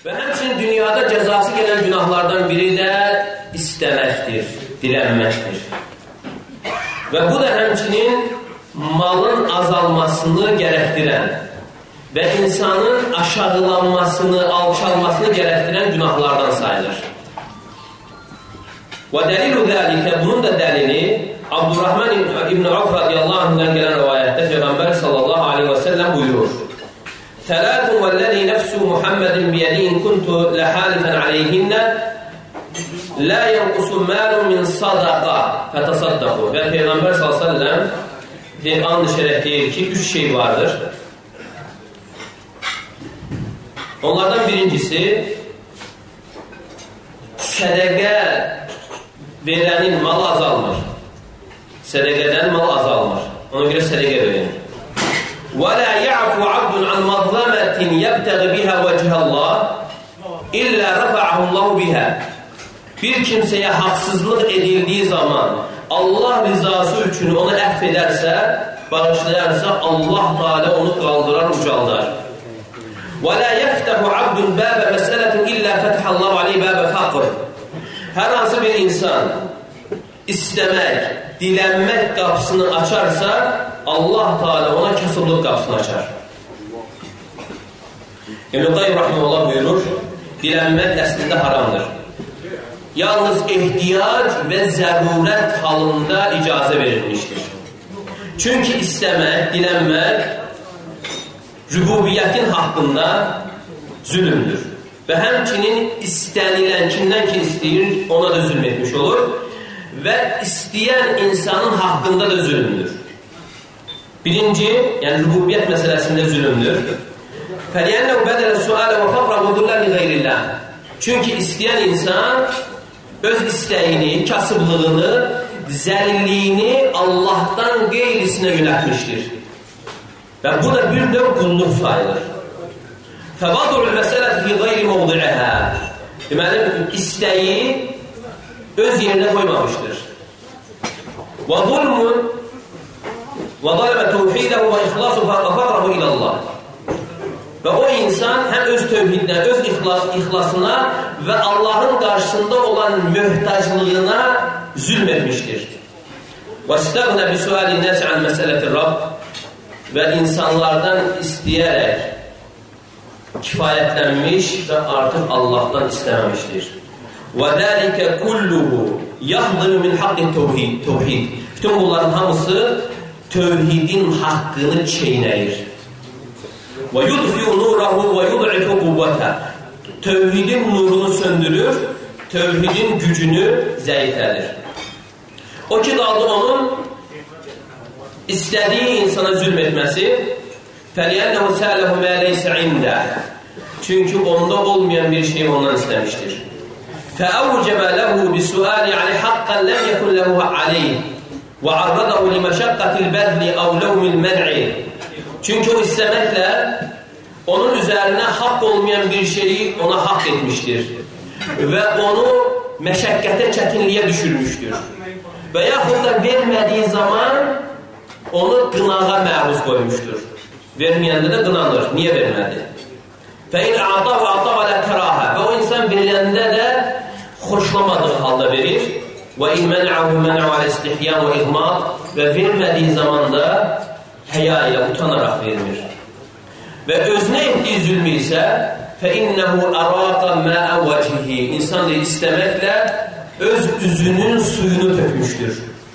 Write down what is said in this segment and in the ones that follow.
Və həmçinin dünyada cəzası gələn günahlardan biri də istəməkdir, dilənməkdir. Və bu da həmçinin malın azalmasını gərəkdirən və insanın aşağılanmasını, alçalmasını gərəkdirən günahlardan sayılır. Və dəlilu dəlikə, bunun da dəlili Abdurrahman İbn Avf radiyallahu anh'dan gələn rivayətdə Peyğəmbər sallallahu aleyhi və səlləm buyurur: "Thalathun vəllazi nefsu Muhammedin biyadihi kuntu lahalifan aleyhinnə la yanqusu malun min sadaqa fatasaddaqu." Və Peyğəmbər sallallahu aleyhi və səlləm and içərək deyir ki, 3 şey vardır. Onlardan birincisi, sədəqə verənin malı azalmır. Sədəqədən mal azalmır. Ona görə sədəqə verin. وَلَا يَعْفُ عَبْدٌ عَنْ مَظْلَمَةٍ يَبْتَغِ بِهَا وَجْهَ اللّٰهِ إِلَّا رَفَعَهُ اللّٰهُ بِهَا. Bir kimsəyə haqsızlıq edildiyi zaman Allah rızası üçün onu əfv edərsə, bağışlayarsa, Allah Teala onu qaldırar, ucaldar. وَلَا يَفْتَحُ عَبْدٌ بَابَ مَسْأَلَةٍ إِلَّا فَتَحَ اللّٰهُ عَلَيْهِ بَابَ فَقْرٍ. Hər hansı bir insan istəmək, dilənmək qapısını açarsa, Allah Teala ona kasıblıq qapısını açar. İbn-i Qayyim rahimehullah buyurur, dilənmək əslində haramdır. Yalnız ehtiyac və zərurət halında icazə verilmişdir. Çünki istəmək, dilənmək rübubiyyətin haqqında zülümdür. Və həmçinin istənilən kimdən ki istəyir, ona da zülm etmiş olur. Və istəyən insanın haqqında da zülümdür. Birinci, yəni rübubiyyət məsələsində zülümdür. فَلِيَنَّهُ بَدَلَ السُّؤَالَ وَفَقْرَ وَذُلَّ لِغَيْرِ اللّٰهِ. Çünki istəyən insan öz istəyini, kasıblığını, zəlilliyini Allahdan qeyrisinə yönətmişdir. Və bu da bir növ qulluq sayılır. فَوَضُعُ الْمَسَلَةِ فِي غَيْرِ مَوْضِعِهَا. Deməli, istəyi öz yerine koymamıştır. وَظُلْمٌ وَظَلَمَ تَوْحِيدَهُ وَإِخْلَاصُ فَقَرَّهُ إِلَى اللّٰهِ. Və o insan həm öz tövhidinə, öz ixlasına və Allahın qarşısında olan möhtaclığına zülm etmişdir. وَاسْتَغْنَ بِسُؤَالِ النَّاسِ عَنْ مَسَلَةِ الرَّبِّ. Və insanlardan istəyərək kifayətlənmiş və artıq Allahdan istəməmişdir. وَذَٰلِكَ كُلُّهُ يَحْضِرُ مِنْ حَقِّ التَّوْحِيدِ. Bütün bunların hamısı tövhidin haqqını çeynəyir. وَيُدْفِيُ نُورَهُ وَيُضْعِفُ قُوَّتَهُ. Tövhidin nurunu söndürür, tövhidin gücünü zəiflədir. O ki, qaldı onun istədiyi insana zülm etməsi. فَلِيَنَّهُ سَأَلَهُ مَا لَيْسَ عِنْدَهُ. Çünki onda olmayan bir şey ondan istemiştir. فَأَوْجَبَ لَهُ بِسُؤَالِ عَلَيْهِ حَقًّا لَمْ يَكُنْ لَهُ عَلَيْهِ وَعَرَّضَهُ لِمَشَقَّةِ الْبَذْلِ أَوْ لَوْمِ الْمَنْعِ. Çünki o isteməklə onun üzərinə haqq olmayan bir şeyi ona haqq etmişdir. Və onu məşəqqətə, çətinliyə düşürmüşdür. Və yaxud da vermədiyi zaman onu qınağa məruz qoymuşdur. Verməyəndə də qınanır. Niyə vermədi? فَاِنْ اَعْطَهُ اَعْطَوَ لَا كَرَاهَ. Və o insan veriləndə də xoşlamadığı halda verir. وَاِنْ مَنْعَهُ مَنْعُ عَلَى اسْتِحْيَانِ وَاِغْمَاء. Və vermədiyi zaman da həya ilə utanaraq verilir. Və özünə etdiyi zülmü isə فَاِنَّهُ أَرَاقَ مَاءَ وَجْهِهِ. İnsan da istəməklə öz üzünün suyunu tökmüşdür.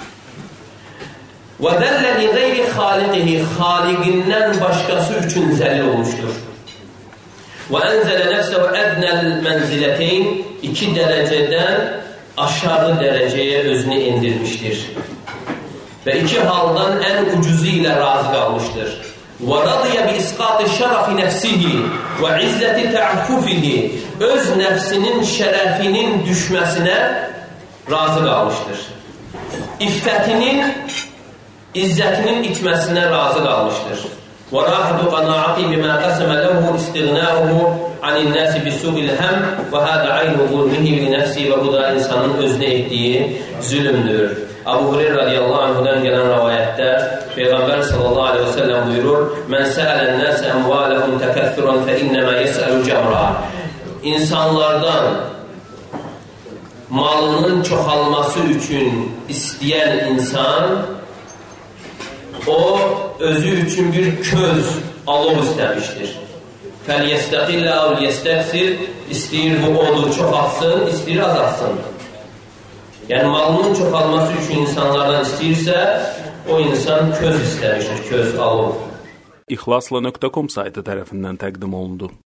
وَذَلَّ لِغَيْرِ خَالِقِهِ. Xaliqindən başqası üçün zəlil olmuşdur. وَاَنْزَلَ نَفْسَهُ اَدْنَ الْمَنْزِلَتَيْنِ. 2 dərəcədən aşağı dərəcəyə özünü indirmişdir. Və 2 haldan ən ucuzu ilə razı qalmışdır. وَرَضِيَ بِإِسْقَاطِ شَرَفِ نَفْسِهِ وَعِزَّةِ تَعْفُفِهِ. Öz nəfsinin şərəfinin düşməsinə razı qalmışdır. İffətinin, izzətinin itməsinə razı qalmışdır. وَرَاحَةُ قَنَاعَةِ بِمَا قَسَمَ لَهُ اِسْتِغْنَاهُ عَنِ النَّاسِ بِسُوءِ الْهَمْ وَهَذَا عَيْنُ ظُلْمِهِ لِنَفْسِهِ. Və bu da insanın özünə etdiyi zülümdür. Abu Hureyre radiyallahu anhudan gələn rivayətdə Peyğəmbər sallallahu aleyhi və səlləm buyurur: "Mən səələn nəsə əmvaləhum təkəffürən fə innəmə yəsəlu cəmra." insanlardan malının çoxalması üçün istəyən insan, o özü üçün bir köz, alov istəmişdir. فَلْيَسْتَقِلَّ اَوْ لِيَسْتَقْسِرْ İstəyir bu odu çoxalsın, istəyir azalsın. Yəni malının çoxalması üçün insanlardan istəyirsə, o insan köz istəmişdir, köz, alov. İxlasla.com saytı tərəfindən təqdim olundu.